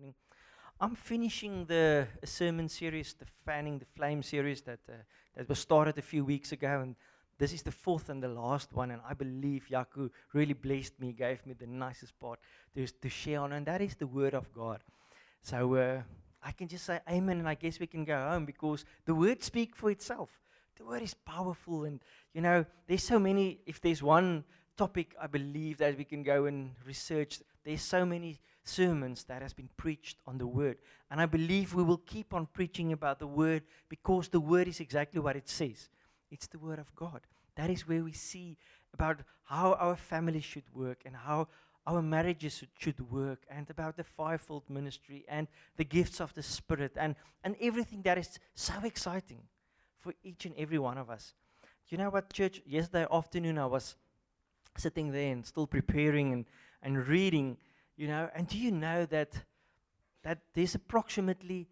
morning. I'm finishing the sermon series, the Fanning the Flame series that was started a few weeks ago, and this is the fourth and the last one. And I believe Yaku really blessed me, gave me the nicest part to share on, and that is the Word of God. So I can just say Amen, and I guess we can go home because the Word speaks for itself. The Word is powerful, and there's so many. If there's one topic I believe that we can go and research, there's so many sermons that has been preached on the Word, and I believe we will keep on preaching about the Word because the Word is exactly what it says. It's the Word of God. That is where we see about how our family should work and how our marriages should work, and about the fivefold ministry and the gifts of the Spirit and everything that is so exciting for each and every one of us. You know what, church? Yesterday afternoon I was sitting there and still preparing and reading, and do you know that there's approximately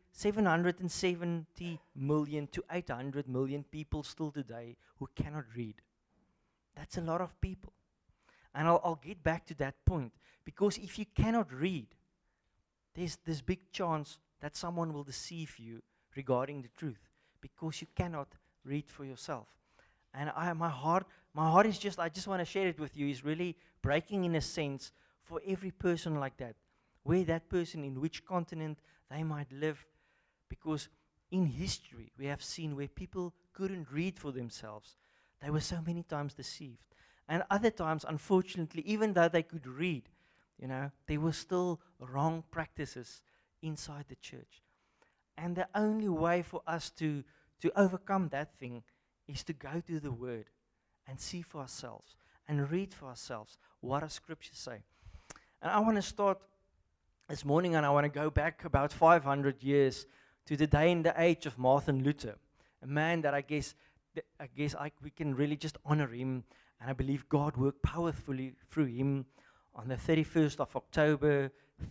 770 million to 800 million people still today who cannot read? That's a lot of people. And I'll get back to that point, because if you cannot read, there's this big chance that someone will deceive you regarding the truth, because you cannot read for yourself. And my heart is just, I just want to share it with you, is really breaking in a sense for every person like that, where that person, in which continent they might live, because in history we have seen where people couldn't read for themselves. They were so many times deceived. And other times, unfortunately, even though they could read, there were still wrong practices inside the church. And the only way for us to overcome that thing is to go to the Word and see for ourselves and read for ourselves what our scriptures say. And I want to start this morning, and I want to go back about 500 years to the day and the age of Martin Luther, a man that I guess we can really just honor him. And I believe God worked powerfully through him. On the 31st of October,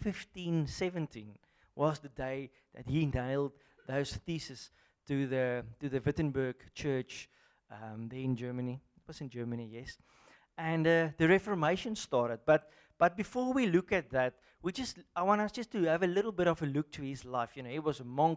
1517, was the day that he nailed those theses to the Wittenberg church there in Germany. It was in Germany, yes. And the Reformation started. But before we look at that, I want us just to have a little bit of a look to his life. He was a monk.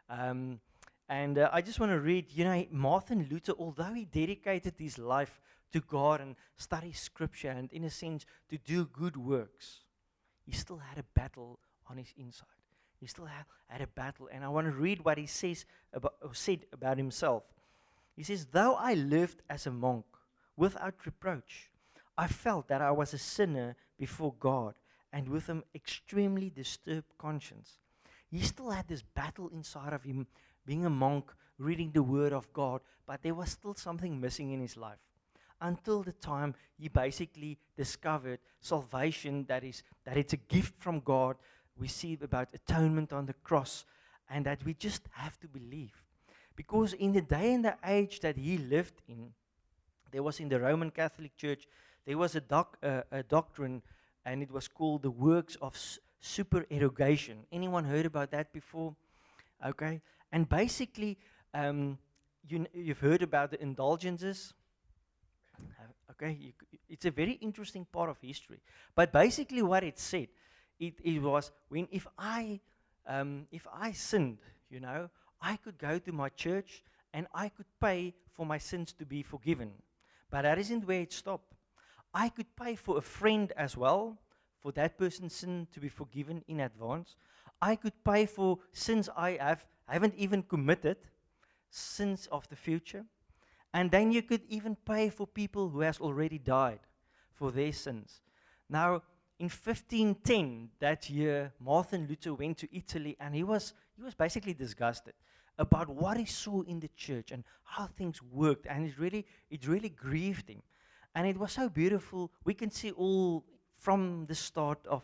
And I just want to read, Martin Luther, although he dedicated his life to God and study scripture and, in a sense, to do good works, he still had a battle on his inside. He still had a battle. And I want to read what he said about himself. He says, "Though I lived as a monk without reproach, I felt that I was a sinner before God and with an extremely disturbed conscience." He still had this battle inside of him, being a monk, reading the Word of God, but there was still something missing in his life. Until the time he basically discovered salvation, that it's a gift from God. We see about atonement on the cross, and that we just have to believe. Because in the day and the age that he lived in, there was in the Roman Catholic Church, there was a doctrine, and it was called the works of supererogation. Anyone heard about that before? Okay. And basically, you've heard about the indulgences. Okay, it's a very interesting part of history. But basically, what it said, it was if I sinned, I could go to my church and I could pay for my sins to be forgiven. But that isn't where it stopped. I could pay for a friend as well, for that person's sin to be forgiven in advance. I could pay for sins I haven't even committed, sins of the future. And then you could even pay for people who has already died for their sins. Now, in 1510, that year, Martin Luther went to Italy, and he was basically disgusted about what he saw in the church and how things worked, and it really grieved him. And it was so beautiful. We can see all from the start of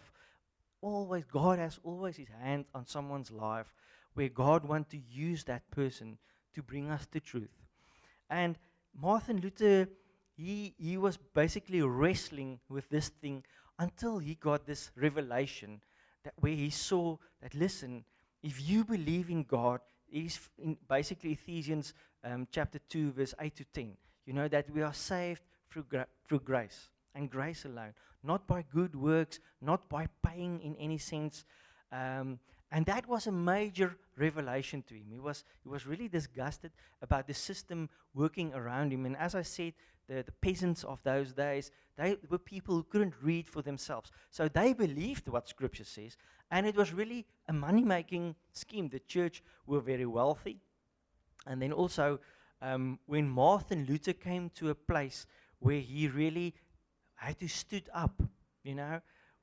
God has always his hand on someone's life, where God wants to use that person to bring us the truth. And Martin Luther, he was basically wrestling with this thing until he got this revelation where he saw that, listen, if you believe in God, it is in basically Ephesians chapter 2, verse 8 to 10, that we are saved through grace, and grace alone, not by good works, not by paying in any sense And that was a major revelation to him. He was really disgusted about the system working around him. And as I said, the peasants of those days, they were people who couldn't read for themselves. So they believed what Scripture says, and it was really a money-making scheme. The church were very wealthy. And then also, when Martin Luther came to a place where he really had to stood up, you know,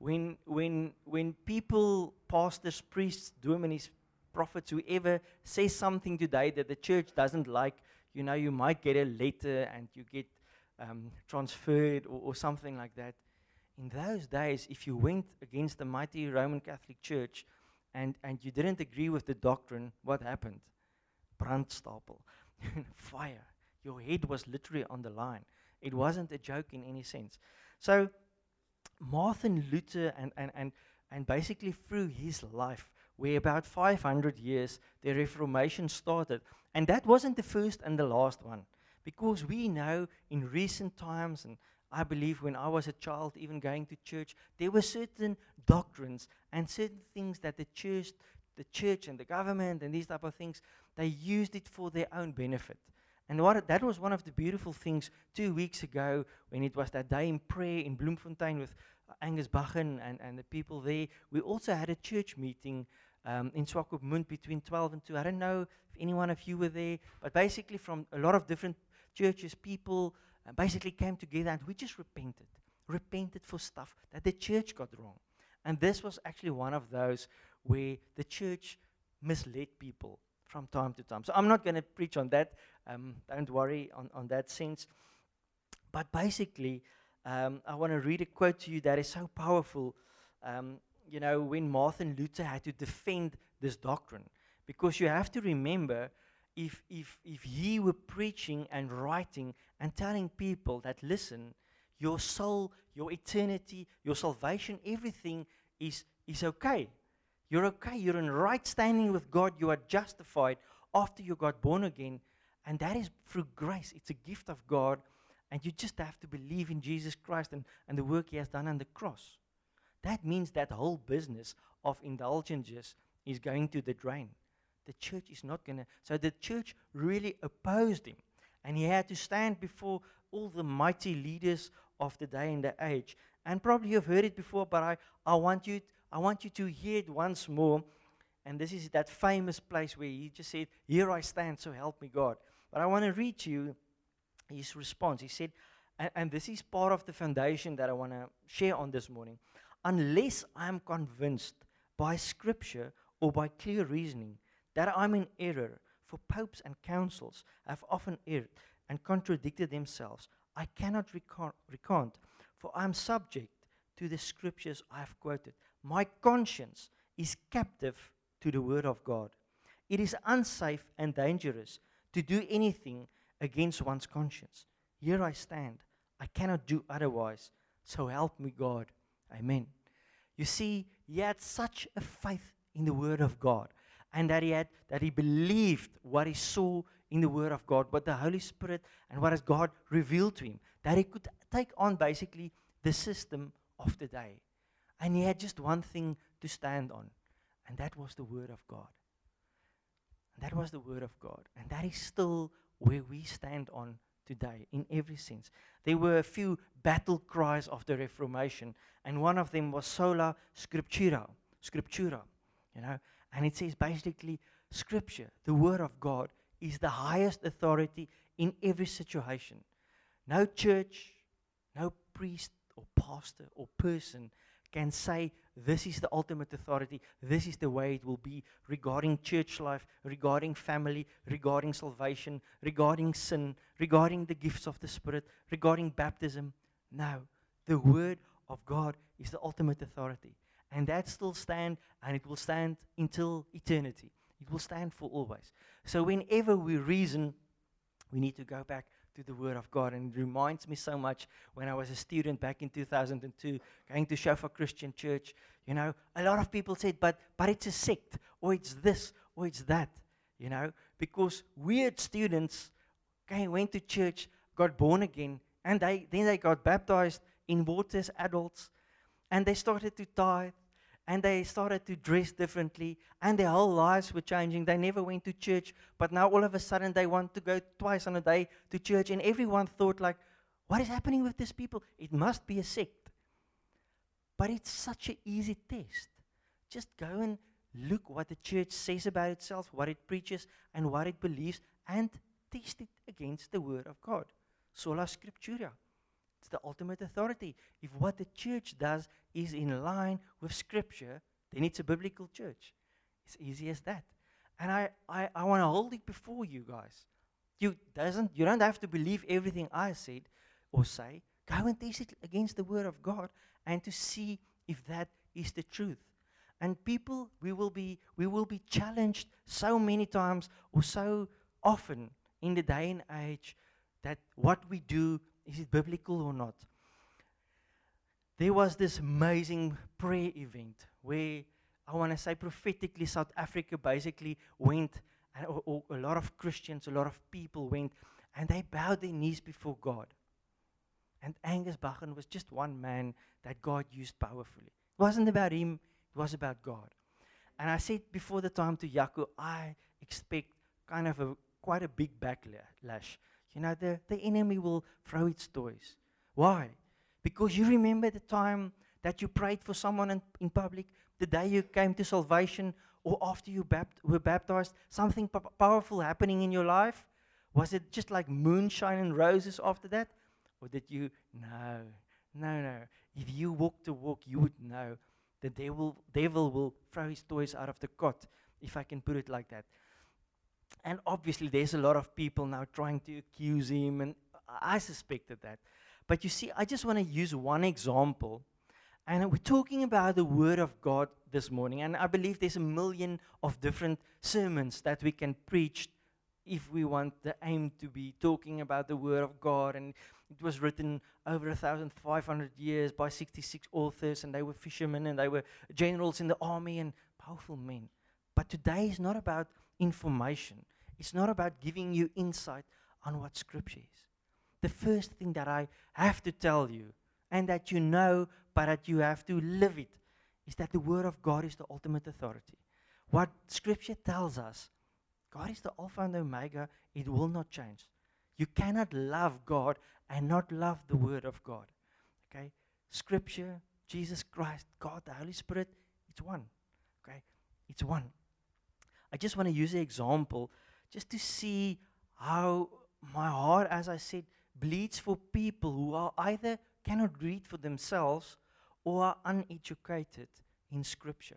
when people, pastors, priests, dominies, prophets, whoever says something today that the church doesn't like, you know, you might get a letter and you get transferred or something like that. In those days, if you went against the mighty Roman Catholic Church and you didn't agree with the doctrine, what happened? Brandstapel, fire. Your head was literally on the line. It wasn't a joke in any sense. So Martin Luther and basically through his life, where about 500 years the Reformation started. And that wasn't the first and the last one. Because we know in recent times, and I believe when I was a child, even going to church, there were certain doctrines and certain things that the church and the government and these type of things, they used it for their own benefit. And that was one of the beautiful things 2 weeks ago when it was that day in prayer in Bloemfontein with Angus Bachen and the people there. We also had a church meeting in Swakopmund between 12 and 2. I don't know if any one of you were there, but basically from a lot of different churches, people basically came together and we just repented for stuff that the church got wrong. And this was actually one of those where the church misled people from time to time. So I'm not going to preach on that. Don't worry on that sense. But basically, I want to read a quote to you that is so powerful. You know, when Martin Luther had to defend this doctrine. Because you have to remember, if he were preaching and writing and telling people that, listen, your soul, your eternity, your salvation, everything is okay. You're okay. You're in right standing with God. You are justified after you got born again. And that is through grace. It's a gift of God. And you just have to believe in Jesus Christ and the work He has done on the cross. That means that whole business of indulgences is going to the drain. The church is not going to. So the church really opposed him. And he had to stand before all the mighty leaders of the day and the age. And probably you've heard it before, but I want you to hear it once more. And this is that famous place where he just said, "Here I stand, so help me God." But I want to read to you his response. He said, and this is part of the foundation that I want to share on this morning. Unless I am convinced by Scripture or by clear reasoning that I'm in error, for popes and councils have often erred and contradicted themselves, I cannot recant, for I am subject to the Scriptures I have quoted. My conscience is captive to the Word of God. It is unsafe and dangerous to do anything against one's conscience. Here I stand. I cannot do otherwise. So help me God. Amen. You see, he had such a faith in the Word of God, and that he believed what he saw in the Word of God, what the Holy Spirit and what has God revealed to him, that he could take on basically the system of the day. And he had just one thing to stand on, and that was the Word of God. And that was the Word of God. And that is still where we stand on today in every sense. There were a few battle cries of the Reformation, and one of them was sola scriptura, you know, and it says basically Scripture, the Word of God, is the highest authority in every situation. No church, no priest or pastor or person can say this is the ultimate authority, this is the way it will be regarding church life, regarding family, regarding salvation, regarding sin, regarding the gifts of the Spirit, regarding baptism. No, the Word of God is the ultimate authority. And that still stands, and it will stand until eternity. It will stand for always. So whenever we reason, we need to go back to the Word of God. And it reminds me so much when I was a student back in 2002, going to Shofar Christian Church. You know, a lot of people said, but it's a sect, or it's this, or it's that. You know, because weird students went to church, got born again, and then they got baptized in water as adults, and they started to tithe, And they started to dress differently, and their whole lives were changing. They never went to church, but now all of a sudden they want to go twice on a day to church, and everyone thought like, what is happening with these people? It must be a sect. But it's such an easy test. Just go and look what the church says about itself, what it preaches, and what it believes, and test it against the Word of God. Sola Scriptura. It's the ultimate authority. If what the church does is in line with Scripture, then it's a biblical church. It's easy as that. And I want to hold it before you guys. You don't have to believe everything I said or say. Go and test it against the Word of God and to see if that is the truth. And people, we will be challenged so many times or so often in the day and age that what we do, is it biblical or not? There was this amazing prayer event where I want to say prophetically South Africa basically went, and a lot of Christians, a lot of people went, and they bowed their knees before God. And Angus Buchan was just one man that God used powerfully. It wasn't about him, it was about God. And I said before the time to Jaco, I expect kind of quite a big backlash. You know, the enemy will throw its toys. Why? Because you remember the time that you prayed for someone in public, the day you came to salvation, or after you were baptized, something powerful happening in your life? Was it just like moonshine and roses after that? Or did you? No. If you walk the walk, you would know the devil will throw his toys out of the cot, if I can put it like that. And obviously, there's a lot of people now trying to accuse him, and I suspected that. But you see, I just want to use one example. And we're talking about the Word of God this morning. And I believe there's a million of different sermons that we can preach if we want the aim to be talking about the Word of God. And it was written over 1,500 years by 66 authors, and they were fishermen, and they were generals in the army, and powerful men. But today is not about information. It's not about giving you insight on what Scripture is. The first thing that I have to tell you, and that you know, but that you have to live it, is that the Word of God is the ultimate authority. What Scripture tells us, God is the Alpha and the Omega, it will not change. You cannot love God and not love the Word of God. Okay? Scripture, Jesus Christ, God, the Holy Spirit, it's one. Okay? It's one. I just want to use an example just to see how my heart, as I said, bleeds for people who are either cannot read for themselves or are uneducated in Scripture.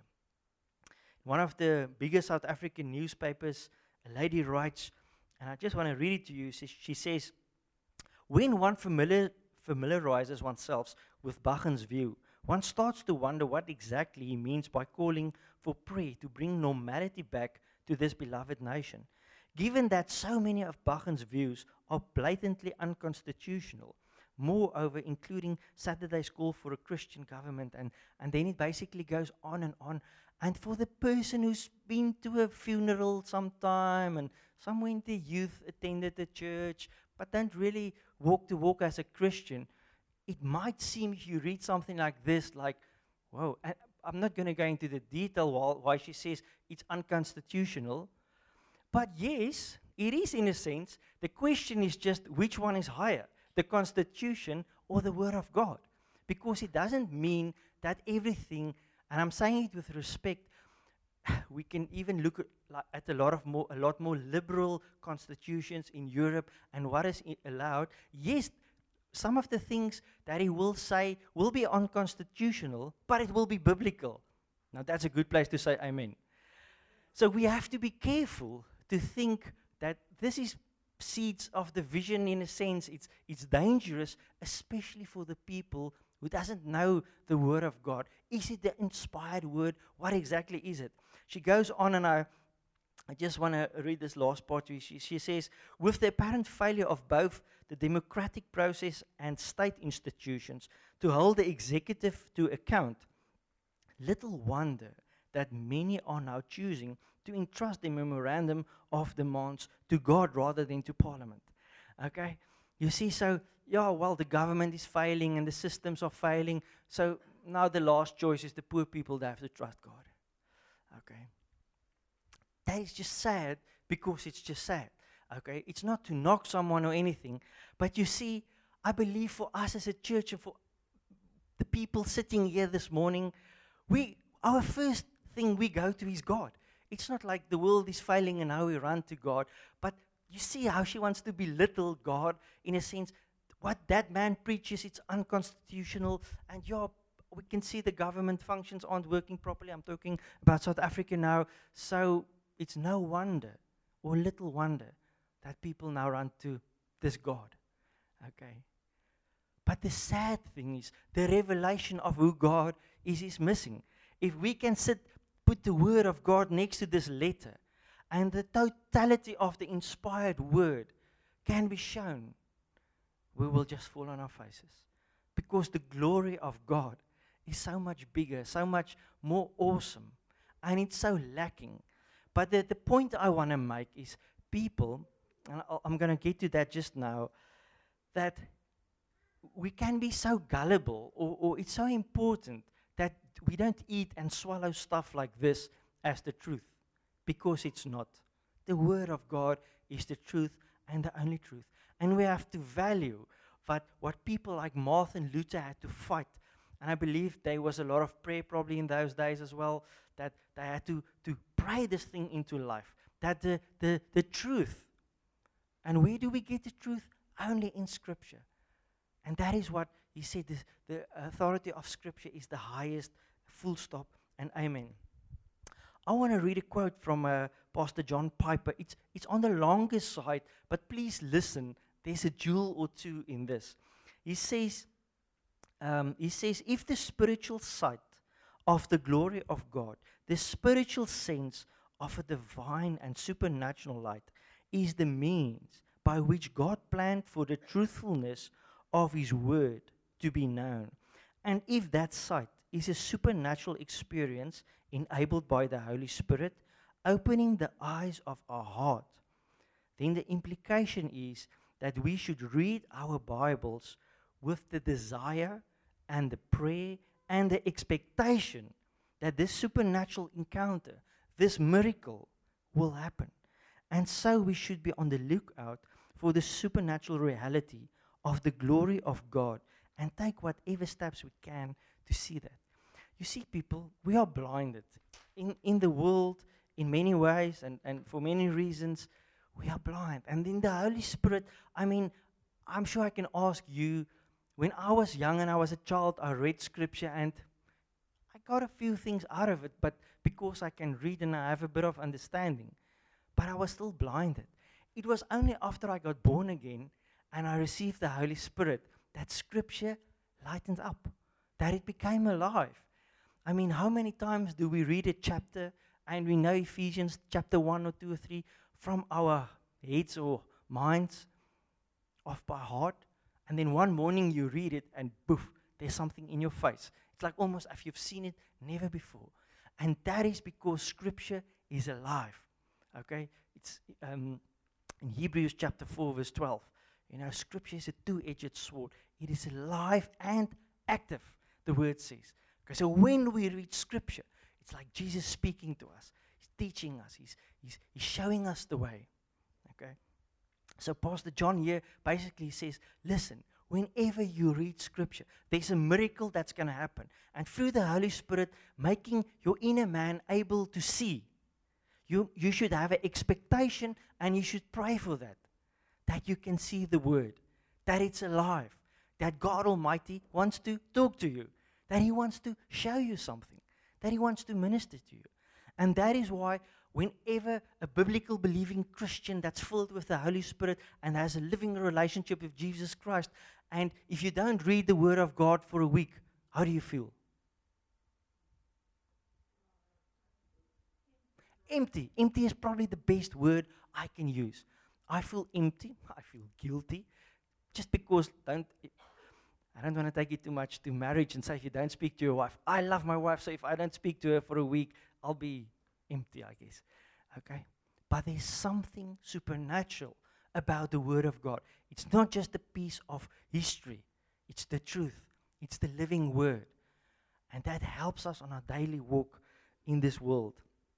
One of the biggest South African newspapers, a lady writes, and I just want to read it to you. She says, when one familiarizes oneself with Buchan's view, one starts to wonder what exactly he means by calling for prayer to bring normality back to this beloved nation. Given that so many of Buchan's views are blatantly unconstitutional, moreover, including Saturday's call for a Christian government, and then it basically goes on and on. And for the person who's been to a funeral sometime, and somewhere in the youth attended the church, but don't really walk the walk as a Christian, it might seem, if you read something like this, like, whoa, I'm not going to go into the detail why she says it's unconstitutional. But yes, it is in a sense. The question is just which one is higher, the Constitution or the Word of God? Because it doesn't mean that everything, and I'm saying it with respect, we can even look at a lot more liberal constitutions in Europe and what is allowed. Yes, some of the things that he will say will be unconstitutional, but it will be biblical. Now that's a good place to say amen. So we have to be careful to think that this is seeds of division in a sense. It's dangerous, especially for the people who doesn't know the Word of God. Is it the inspired Word? What exactly is it? She goes on, and I just want to read this last part. She says, with the apparent failure of both the democratic process and state institutions to hold the executive to account, little wonder that many are now choosing to entrust the memorandum of demands to God rather than to Parliament. Okay? You see, so, yeah, well, the government is failing and the systems are failing, so now the last choice is the poor people that have to trust God. Okay. That is just sad because it's just sad. Okay. It's not to knock someone or anything, but you see, I believe for us as a church and for the people sitting here this morning, our first thing we go to is God. It's not like the world is failing and now we run to God, but you see how she wants to belittle God in a sense. What that man preaches, it's unconstitutional, and we can see the government functions aren't working properly. I'm talking about South Africa now, so it's no wonder or little wonder that people now run to this God. Okay. But the sad thing is, the revelation of who God is missing. If we can put the word of God next to this letter, and the totality of the inspired word can be shown, we will just fall on our faces. Because the glory of God is so much bigger, so much more awesome, and it's so lacking. But the point I want to make is people, and I'm going to get to that just now, that we can be so gullible, or it's so important that we don't eat and swallow stuff like this as the truth, because it's not. The Word of God is the truth and the only truth. And we have to value what people like Martin Luther had to fight. And I believe there was a lot of prayer probably in those days as well, that they had to pray this thing into life. That the truth, and where do we get the truth? Only in Scripture. And that is what he said, the authority of Scripture is the highest, full stop, and amen. I want to read a quote from Pastor John Piper. It's on the longest side, but please listen. There's a jewel or two in this. He says, if the spiritual sight of the glory of God, the spiritual sense of a divine and supernatural light, is the means by which God planned for the truthfulness of His Word to be known, and if that sight is a supernatural experience enabled by the Holy Spirit, opening the eyes of our heart, then the implication is that we should read our Bibles with the desire and the prayer and the expectation that this supernatural encounter, this miracle, will happen. And so we should be on the lookout for the supernatural reality of the glory of God and take whatever steps we can to see that. You see, people, we are blinded. In the world, in many ways, and for many reasons, we are blind. And in the Holy Spirit, I mean, I'm sure I can ask you, when I was young and I was a child, I read Scripture and I got a few things out of it, but because I can read and I have a bit of understanding. But I was still blinded. It was only after I got born again and I received the Holy Spirit that Scripture lightened up, that it became alive. I mean, how many times do we read a chapter and we know Ephesians chapter 1 or 2 or 3 from our heads or minds, off by heart, and then one morning you read it and poof, there's something in your face. It's like almost as if you've seen it never before. And that is because Scripture is alive. Okay? It's in Hebrews chapter 4 verse 12. You know, Scripture is a two-edged sword. It is alive and active, the word says. Okay, so when we read Scripture, it's like Jesus speaking to us. He's teaching us. He's showing us the way. Okay? So Pastor John here basically says, listen, whenever you read Scripture, there's a miracle that's going to happen. And through the Holy Spirit, making your inner man able to see, you should have an expectation and you should pray for that you can see the Word, that it's alive, that God Almighty wants to talk to you, that He wants to show you something, that He wants to minister to you. And that is why whenever a biblical believing Christian that's filled with the Holy Spirit and has a living relationship with Jesus Christ, and if you don't read the Word of God for a week, how do you feel? Empty. Empty is probably the best word I can use. I feel empty. I feel guilty. Just because I don't want to take it too much to marriage and say if you don't speak to your wife. I love my wife, so if I don't speak to her for a week, I'll be empty, I guess. Okay? But there's something supernatural about the Word of God. It's not just a piece of history. It's the truth. It's the living Word. And that helps us on our daily walk in this world.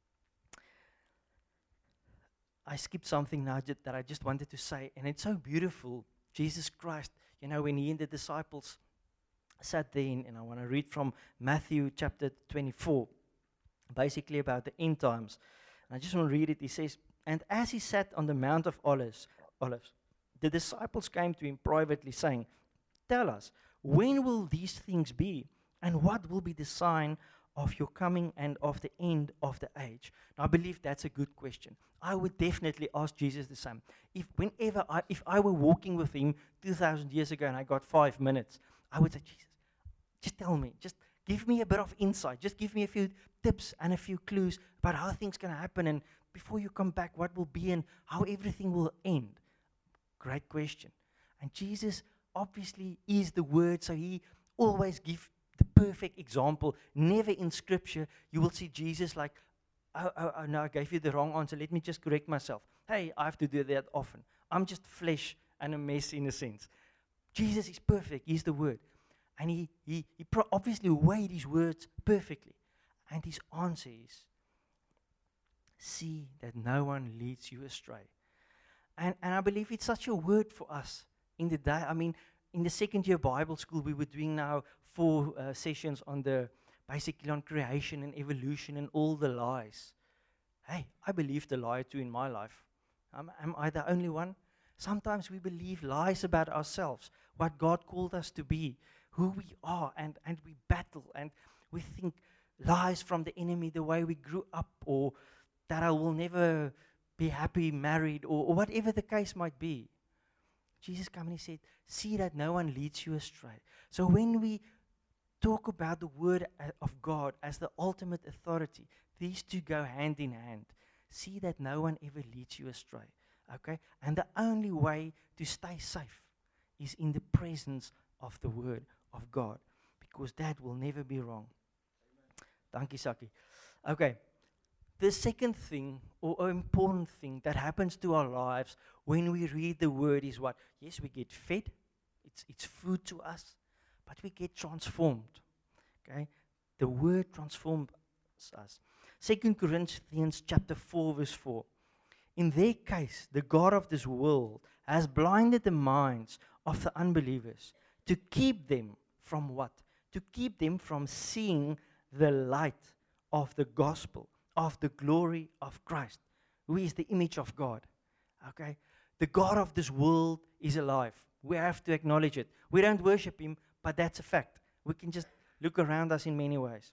I skipped something now that I just wanted to say, and it's so beautiful. Jesus Christ, when he and the disciples sat there, and I want to read from Matthew chapter 24, basically about the end times. And I just want to read it. He says, "And as he sat on the Mount of Olives, the disciples came to him privately, saying, 'Tell us, when will these things be? And what will be the sign of your coming and of the end of the age?'" Now, I believe that's a good question. I would definitely ask Jesus the same. If I were walking with him 2,000 years ago and I got 5 minutes, I would say, "Jesus, just tell me, just give me a bit of insight, just give me a few tips and a few clues about how things can happen, and before you come back, what will be and how everything will end." Great question. And Jesus obviously is the Word, so he always gives the perfect example. Never in Scripture you will see Jesus like, oh, no, I gave you the wrong answer. Let me just correct myself. Hey, I have to do that often. I'm just flesh and a mess in a sense. Jesus is perfect. He's the Word. And he obviously weighed his words perfectly. And his answer is, see that no one leads you astray. And I believe it's such a word for us in the day. I mean, in the second year Bible school, we were doing now 4 sessions on basically on creation and evolution and all the lies. Hey, I believe the lie too in my life. Am I the only one? Sometimes we believe lies about ourselves, what God called us to be, who we are, and we battle, and we think lies from the enemy, the way we grew up, or that I will never be happy married, or whatever the case might be. Jesus came and he said, see that no one leads you astray. So when we talk about the word of God as the ultimate authority, these two go hand in hand. See that no one ever leads you astray. Okay? And the only way to stay safe is in the presence of the word of God, because that will never be wrong. Dankie, Saki. Okay. The second thing, or important thing that happens to our lives when we read the word is what? Yes, we get fed. It's food to us, but we get transformed. Okay? The word transforms us. 2 Corinthians chapter 4, verse 4. In their case, the God of this world has blinded the minds of the unbelievers to keep them from what? To keep them from seeing the light of the gospel, of the glory of Christ, who is the image of God. Okay? The God of this world is alive. We have to acknowledge it. We don't worship him, but that's a fact. We can just look around us in many ways.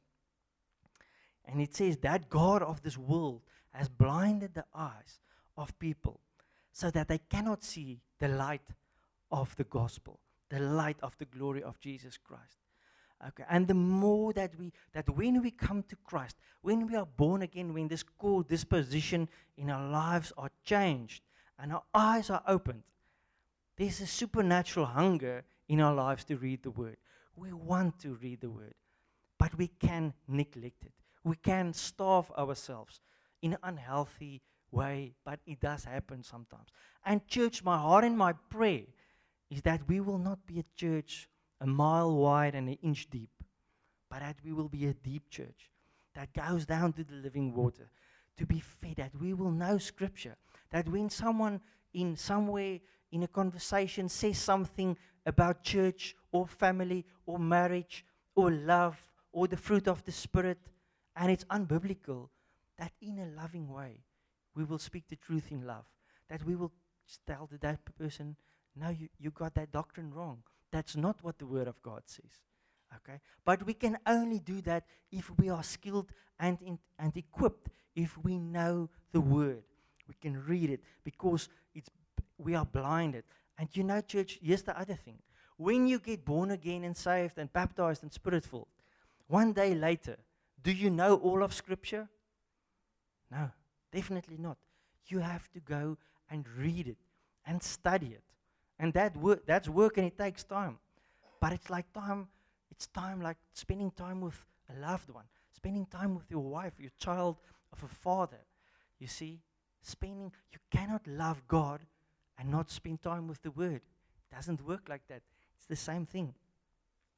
And it says that God of this world has blinded the eyes of people so that they cannot see the light of the gospel, the light of the glory of Jesus Christ. Okay, and the more that when we come to Christ, when we are born again, when this core disposition in our lives are changed and our eyes are opened, there's a supernatural hunger in our lives to read the word. We want to read the word, but we can neglect it. We can starve ourselves in an unhealthy way, but it does happen sometimes. And church, my heart and my prayer is that we will not be a church a mile wide and an inch deep, but that we will be a deep church that goes down to the living water, to be fed, that we will know Scripture, that when someone in somewhere in a conversation says something about church or family or marriage or love or the fruit of the Spirit, and it's unbiblical, that in a loving way we will speak the truth in love, that we will tell that person, no, you got that doctrine wrong. That's not what the Word of God says. Okay? But we can only do that if we are skilled and equipped, if we know the Word. We can read it because we are blinded. And you know, church, here's the other thing. When you get born again and saved and baptized and Spirit-filled, one day later, do you know all of Scripture? No, definitely not. You have to go and read it and study it. And that's work, and it takes time. But it's time like spending time with a loved one, spending time with your wife, your child, of a father. You see, you cannot love God and not spend time with the Word. It doesn't work like that. It's the same thing.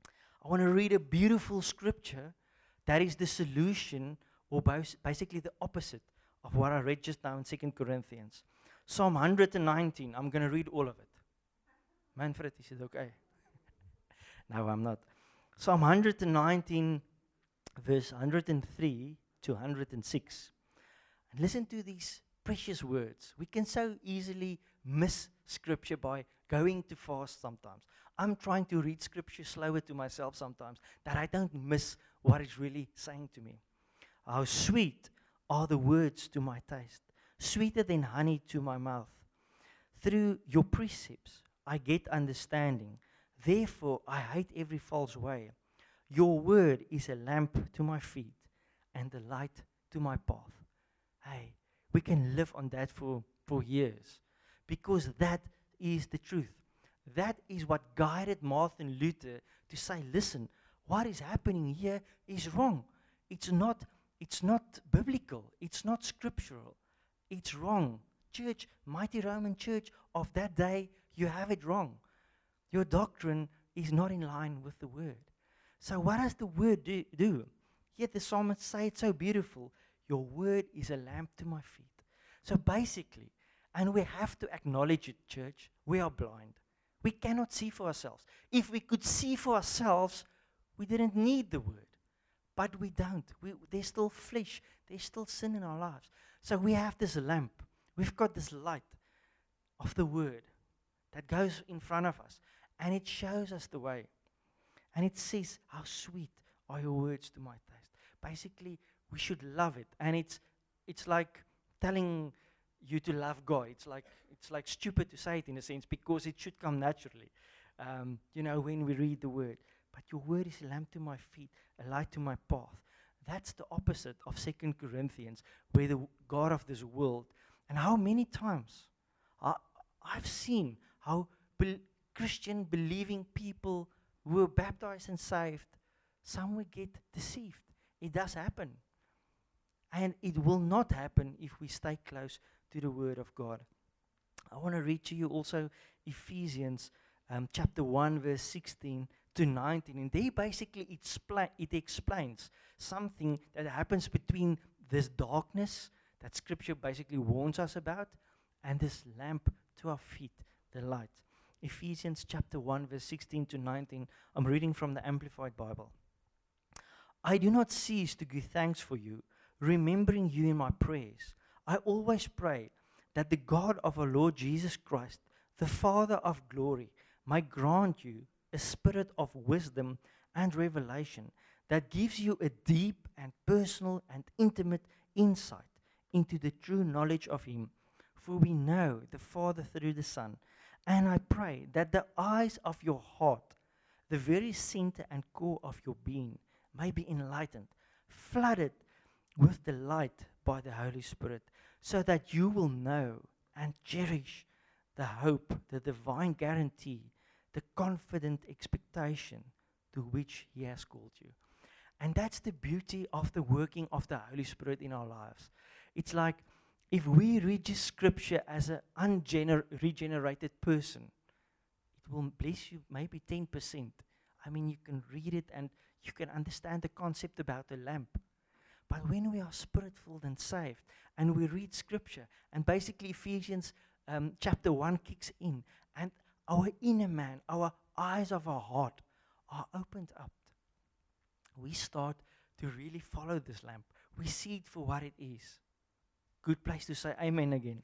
I want to read a beautiful scripture that is the solution, or basically the opposite of what I read just now in 2 Corinthians. Psalm 119, I'm going to read all of it. Manfred, is it okay? No, I'm not. Psalm 119, verse 103 to 106. And listen to these precious words. We can so easily miss scripture by going too fast sometimes. I'm trying to read scripture slower to myself sometimes, that I don't miss what it's really saying to me. How sweet are the words to my taste, sweeter than honey to my mouth. Through your precepts I get understanding. Therefore I hate every false way. Your word is a lamp to my feet and a light to my path. Hey, we can live on that for years, because that is the truth. That is what guided Martin Luther to say, listen, what is happening here is wrong. It's not biblical. It's not scriptural. It's wrong. Church, mighty Roman church of that day, you have it wrong. Your doctrine is not in line with the word. So what does the word do? Yet the psalmist say it so beautiful. Your word is a lamp to my feet. So basically, and we have to acknowledge it, church, we are blind. We cannot see for ourselves. If we could see for ourselves, we didn't need the word. But we don't. There's still flesh. There's still sin in our lives. So we have this lamp. We've got this light of the word that goes in front of us. And it shows us the way. And it says, how sweet are your words to my taste. Basically, we should love it. And it's like telling you to love God. It's like stupid to say it in a sense, because it should come naturally. When we read the word. But your word is a lamp to my feet, a light to my path. That's the opposite of 2 Corinthians, where the God of this world. And how many times I've seen how Christian believing people who were baptized and saved, some will get deceived. It does happen. And it will not happen if we stay close to the word of God. I want to read to you also Ephesians chapter 1, verse 16 to 19. And there basically it explains something that happens between this darkness that Scripture basically warns us about, and this lamp to our feet, the light. Ephesians chapter 1, verse 16 to 19. I'm reading from the Amplified Bible. I do not cease to give thanks for you, remembering you in my prayers. I always pray that the God of our Lord Jesus Christ, the Father of glory, might grant you a spirit of wisdom and revelation that gives you a deep and personal and intimate insight into the true knowledge of Him. For we know the Father through the Son. And I pray that the eyes of your heart, the very center and core of your being, may be enlightened, flooded with the light by the Holy Spirit, so that you will know and cherish the hope, the divine guarantee, the confident expectation to which He has called you. And that's the beauty of the working of the Holy Spirit in our lives. It's like if we read this scripture as an unregenerated person, it will bless you maybe 10%. I mean, you can read it and you can understand the concept about the lamp. But when we are spirit-filled and saved, and we read scripture, and basically Ephesians chapter 1 kicks in, and our inner man, our eyes of our heart are opened up. We start to really follow this lamp. We see it for what it is. Good place to say amen again.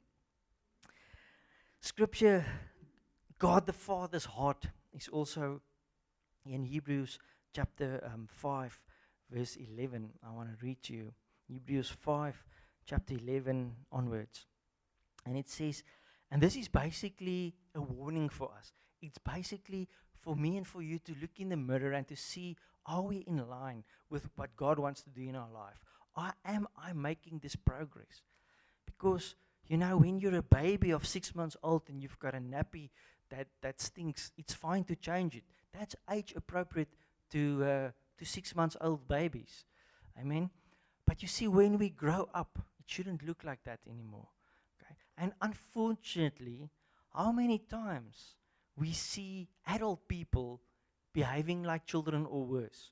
Scripture, God the Father's heart is also in Hebrews chapter 5, verse 11. I want to read to you. Hebrews 5, chapter 11 onwards. And it says, and this is basically a warning for us. It's basically for me and for you to look in the mirror and to see, are we in line with what God wants to do in our life? Am I making this progress? Because, when you're a baby of 6 months old and you've got a nappy that stinks, it's fine to change it. That's age appropriate to 6 months old babies. Amen? But you see, when we grow up, it shouldn't look like that anymore. Okay? And unfortunately, how many times we see adult people behaving like children or worse.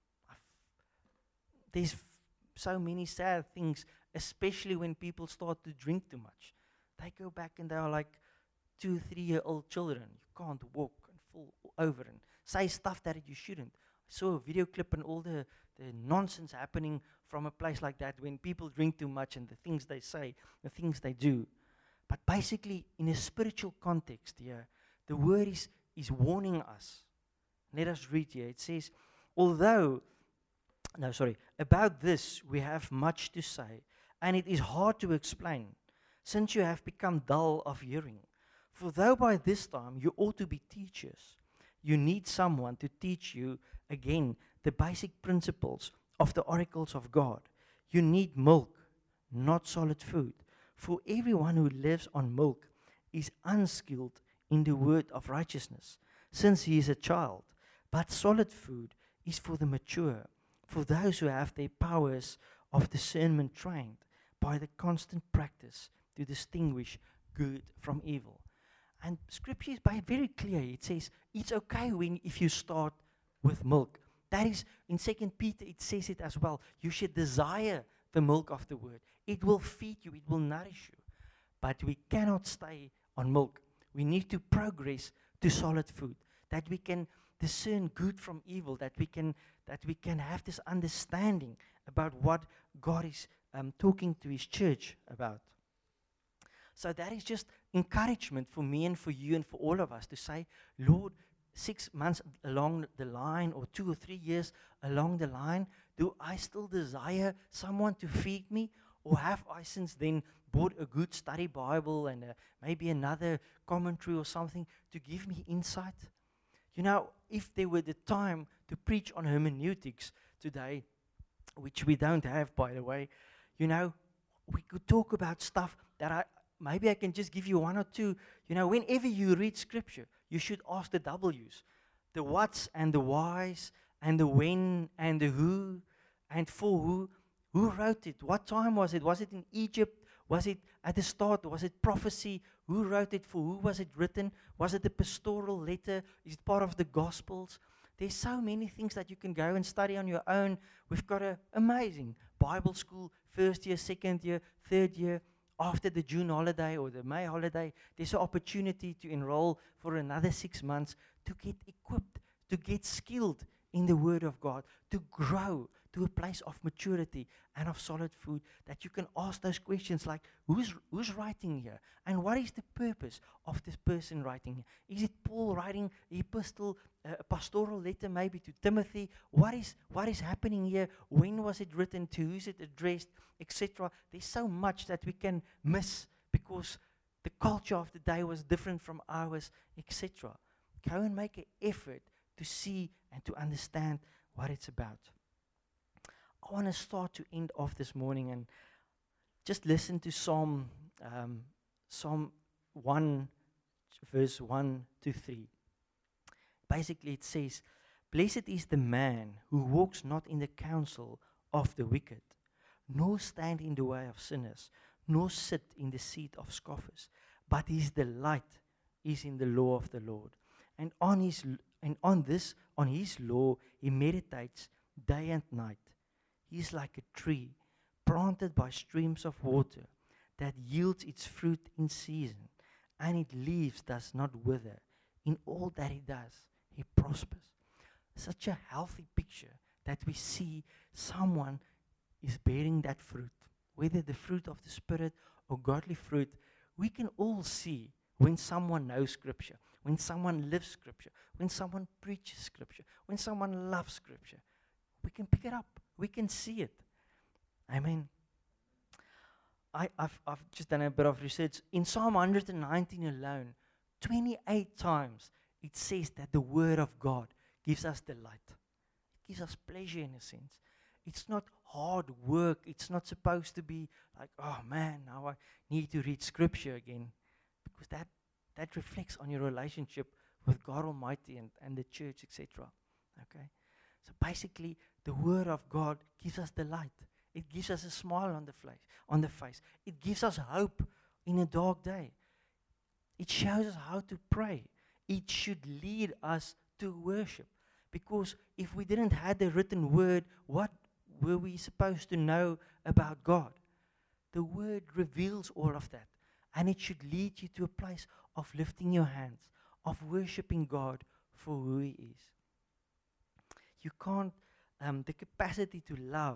There's so many sad things, especially when people start to drink too much. They go back and they are like 2, 3-year-old children. You can't walk and fall over and say stuff that you shouldn't. I saw a video clip and all the nonsense happening from a place like that when people drink too much and the things they say, the things they do. But basically, in a spiritual context here, the word is warning us. Let us read here. It says, about this we have much to say, and it is hard to explain, since you have become dull of hearing. For though by this time you ought to be teachers, you need someone to teach you again the basic principles of the oracles of God. You need milk, not solid food. For everyone who lives on milk is unskilled in the word of righteousness, since he is a child. But solid food is for the mature, for those who have their powers of discernment trained by the constant practice to distinguish good from evil. And Scripture is very clear. It says it's okay if you start with milk. That is, in 2 Peter, it says it as well. You should desire the milk of the word. It will feed you. It will nourish you. But we cannot stay on milk. We need to progress to solid food, that we can discern good from evil, that we can have this understanding about what God is talking to His church about. So that is just encouragement for me and for you and for all of us to say, Lord, 6 months along the line or 2 or 3 years along the line, do I still desire someone to feed me? Or have I since then bought a good study Bible and maybe another commentary or something to give me insight? You know, if there were the time to preach on hermeneutics today, which we don't have, by the way, you know, we could talk about stuff that maybe I can just give you one or two. You know, whenever you read Scripture, you should ask the W's, the whats and the whys, and the when and the who, and for who. Who wrote it? What time was it? Was it in Egypt? Was it at the start? Was it prophecy? Who wrote it? For who was it written? Was it a pastoral letter? Is it part of the Gospels? There's so many things that you can go and study on your own. We've got an amazing Bible school, first year, second year, third year. After the June holiday or the May holiday, there's an opportunity to enroll for another 6 months to get equipped, to get skilled in the Word of God, to grow to a place of maturity and of solid food, that you can ask those questions like, who's writing here? And what is the purpose of this person writing here? Is it Paul writing an epistle, a pastoral letter maybe to Timothy? What is happening here? When was it written? To who is it addressed? Etc. There's so much that we can miss because the culture of the day was different from ours, etc. Go and make an effort to see and to understand what it's about. I want to start to end off this morning and just listen to Psalm 1, verse 1 to 3. Basically it says, "Blessed is the man who walks not in the counsel of the wicked, nor stand in the way of sinners, nor sit in the seat of scoffers, but his delight is in the law of the Lord. And on his law he meditates day and night. He is like a tree planted by streams of water that yields its fruit in season, and its leaves does not wither. In all that he does, he prospers." Such a healthy picture that we see someone is bearing that fruit, whether the fruit of the Spirit or godly fruit. We can all see when someone knows Scripture, when someone lives Scripture, when someone preaches Scripture, when someone loves Scripture. We can pick it up. We can see it. Amen. I've just done a bit of research. In Psalm 119 alone, 28 times it says that the Word of God gives us delight. It gives us pleasure in a sense. It's not hard work. It's not supposed to be like, oh man, now I need to read Scripture again. Because that reflects on your relationship with God Almighty and the church, etc. Okay? So basically, the Word of God gives us delight. It gives us a smile on the face. It gives us hope in a dark day. It shows us how to pray. It should lead us to worship. Because if we didn't have the written word, what were we supposed to know about God? The word reveals all of that. And it should lead you to a place of lifting your hands, of worshiping God for who He is. You can't, the capacity to love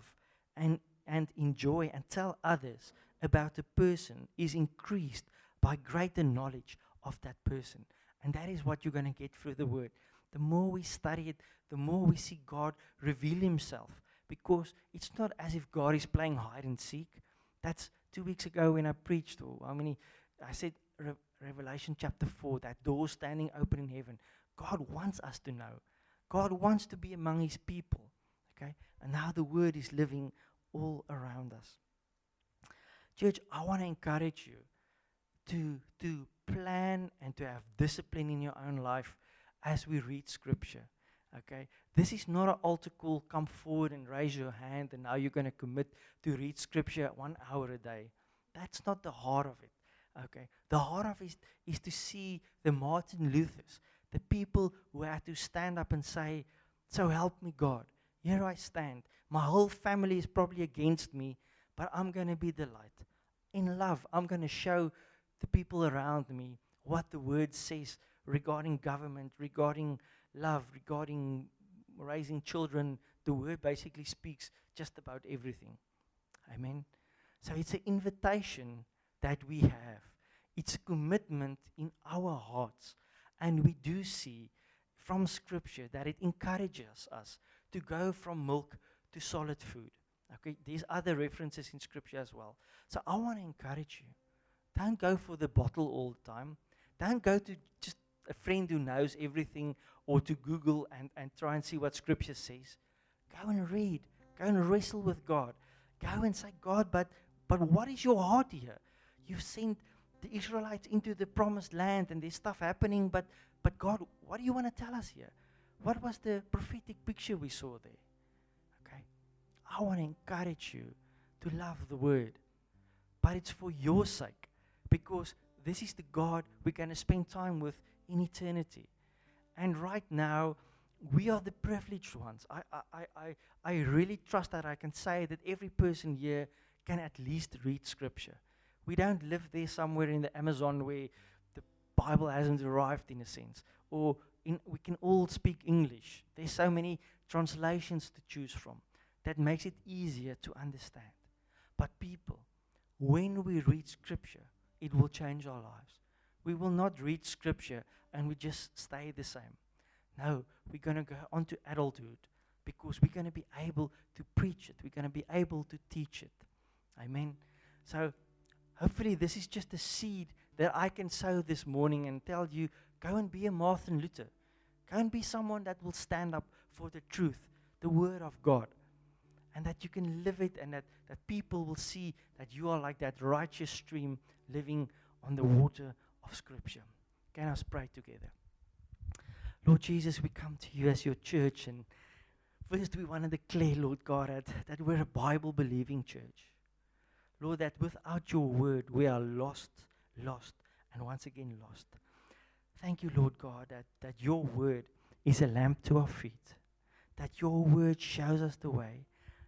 and enjoy and tell others about a person is increased by greater knowledge of that person. And that is what you're going to get through the word. The more we study it, the more we see God reveal Himself. Because it's not as if God is playing hide and seek. That's 2 weeks ago when I preached, or I said Revelation chapter 4, that door standing open in heaven. God wants us to know. God wants to be among His people. Okay? And now the word is living all around us. Church, I want to encourage you to plan and to have discipline in your own life as we read Scripture. Okay? This is not an altar call, come forward and raise your hand and now you're going to commit to read Scripture 1 hour a day. That's not the heart of it. Okay? The heart of it is to see the Martin Luthers, the people who had to stand up and say, so help me God. Here I stand. My whole family is probably against me, but I'm going to be the light. In love, I'm going to show the people around me what the word says regarding government, regarding love, regarding raising children. The word basically speaks just about everything. Amen. So it's an invitation that we have. It's a commitment in our hearts. And we do see from Scripture that it encourages us to go from milk to solid food. Okay, there's other references in Scripture as well. So I want to encourage you. Don't go for the bottle all the time. Don't go to just a friend who knows everything or to Google and try and see what Scripture says. Go and read. Go and wrestle with God. Go and say, God, but what is your heart here? You've sent the Israelites into the promised land and there's stuff happening, but God, what do you want to tell us here? What was the prophetic picture we saw there? Okay? I want to encourage you to love the word, but it's for your sake, because this is the God we're going to spend time with in eternity. And right now, we are the privileged ones. I really trust that I can say that every person here can at least read Scripture. We don't live there somewhere in the Amazon where the Bible hasn't arrived, in a sense. Or we can all speak English. There's so many translations to choose from that makes it easier to understand. But people, when we read Scripture, it will change our lives. We will not read Scripture and we just stay the same. No, we're going to go on to adulthood because we're going to be able to preach it. We're going to be able to teach it. Amen. So hopefully this is just a seed that I can sow this morning and tell you, go and be a Martin Luther. Go and be someone that will stand up for the truth, the Word of God. And that you can live it and that people will see that you are like that righteous stream living on the water of Scripture. Can us pray together? Lord Jesus, we come to you as your church, and first we want to declare, Lord God, that we're a Bible-believing church. Lord, that without your word we are lost, and once again lost. Thank you, Lord God, that your word is a lamp to our feet, that your word shows us the way,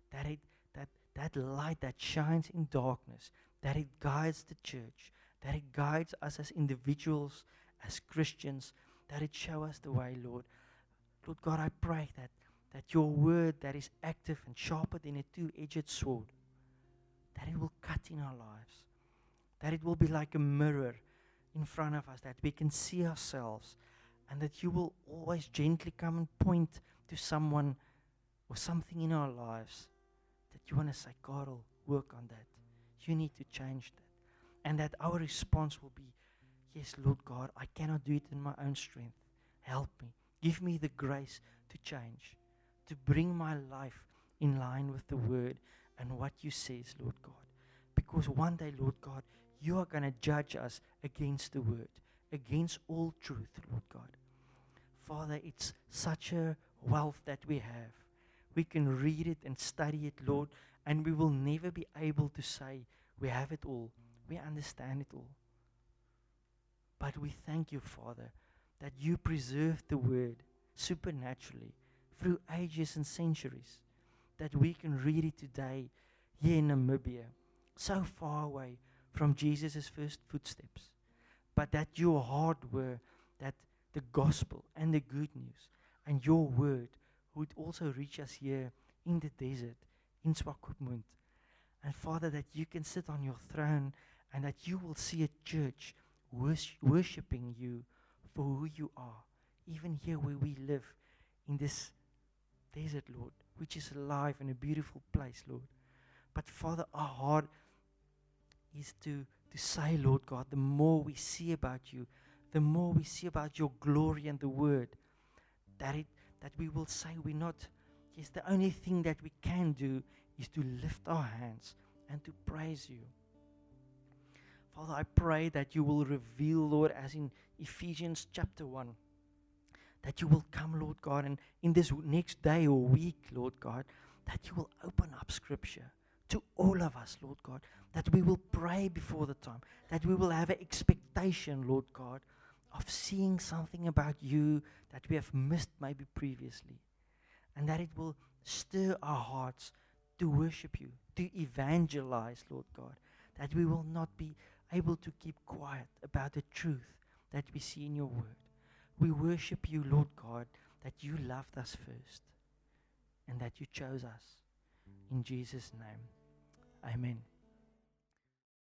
that light that shines in darkness, that it guides the church, that it guides us as individuals, as Christians, that it shows us the way, Lord. Lord God, I pray that your word that is active and sharper than a two-edged sword, that it will cut in our lives, that it will be like a mirror in front of us, that we can see ourselves, and that you will always gently come and point to someone or something in our lives that you want to say, God will work on that. You need to change that. And that our response will be, yes, Lord God, I cannot do it in my own strength. Help me. Give me the grace to change, to bring my life in line with the word and what you says, Lord God. Because one day, Lord God, you are going to judge us against the word, against all truth, Lord God. Father, it's such a wealth that we have. We can read it and study it, Lord, and we will never be able to say we have it all, we understand it all. But we thank you, Father, that you preserved the word supernaturally through ages and centuries, that we can read it today here in Namibia, so far away from Jesus' first footsteps. But that your heart were that the gospel and the good news and your word would also reach us here in the desert, in Swakopmund. And Father, that you can sit on your throne and that you will see a church worshiping you for who you are, even here where we live in this desert, Lord, which is alive and a beautiful place, Lord. But Father, our heart is to say, Lord God, the more we see about you, the more we see about your glory and the word, that we will say we're not, yes, the only thing that we can do is to lift our hands and to praise you. Father, I pray that you will reveal, Lord, as in Ephesians chapter 1, that you will come, Lord God, and in this next day or week, Lord God, that you will open up Scripture to all of us, Lord God, that we will pray before the time, that we will have an expectation, Lord God, of seeing something about you that we have missed maybe previously, and that it will stir our hearts to worship you, to evangelize, Lord God, that we will not be able to keep quiet about the truth that we see in your word. We worship you, Lord God, that you loved us first and that you chose us. In Jesus' name, amen.